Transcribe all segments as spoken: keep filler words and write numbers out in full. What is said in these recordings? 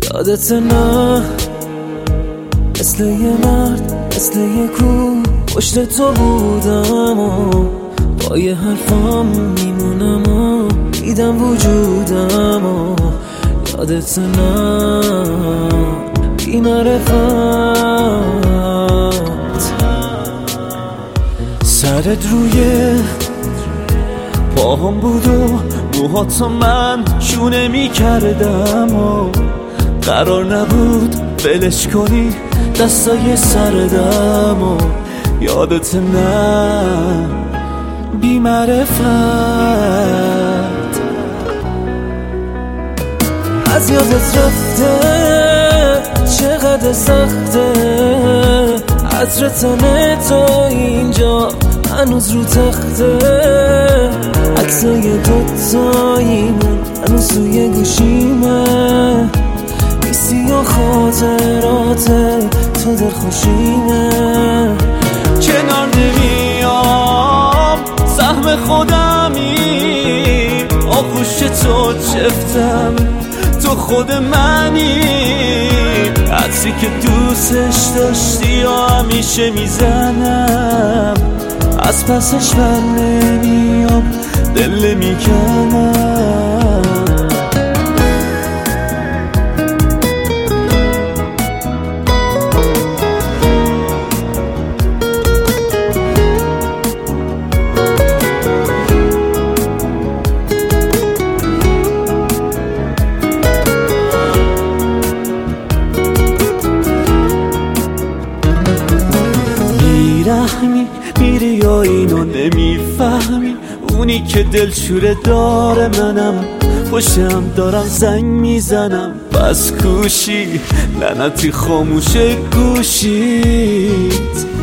یادت نه مثل یه مرد مثل یه کو پشت تو بودم و با یه حرفام میمونم و دیدم وجودم و یادت نه بی معرفت سرت روی پاهم بود و موهاتو من شونه می کردم و قرار نبود بلش کنی دستای سردم و یادت نه بی معرفت از یادت رفته چقدر سخته عطر تن تو اینجا هنوز رو تخته عکسای دوتاییمون هنوز توی گوشیمه میسی و خاطرات تو در خوشیمه کنار نمیام سهم خودمی آغوش تو چفتم تو خود منی عطری که دوستش داشتی و همیشه میزنم از پسش بر نمیام دل میکنم بیرحمی میری یا اینو نمیفهمی اونی که دلشوره داره منم پشتم دارم زنگ میزنم بس کوشی لعنتی خاموشه گوشید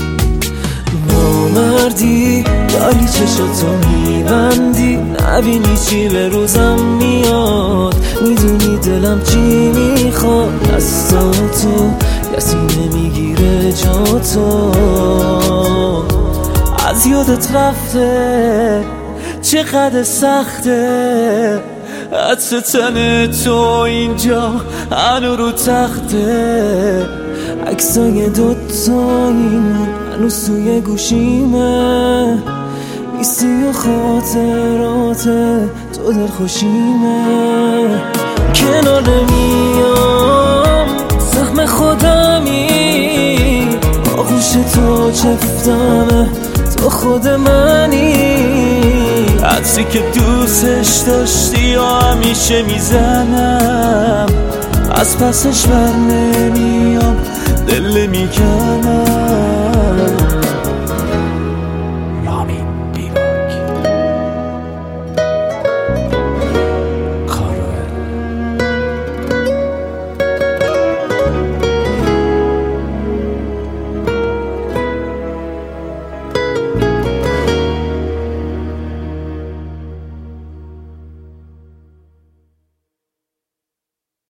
نامردی داری چشاتو میبندی نبینی چی به روزم میاد میدونی دلم چی میخواد دستاتو کسی نمیگیره جا تو از یادت رفته چقدر سخته عطر تن تو اینجا هنو رو تخته عکسای دوتاییمون هنوز توی گوشیمه میسی و خاطرات تو در خوشیمه کنار نمیام زخم خودمی آغوش تو چفتمه تو خود منی عطری که دوستش داشتی و همیشه میزنم از پسش بر نمیام دل میکنم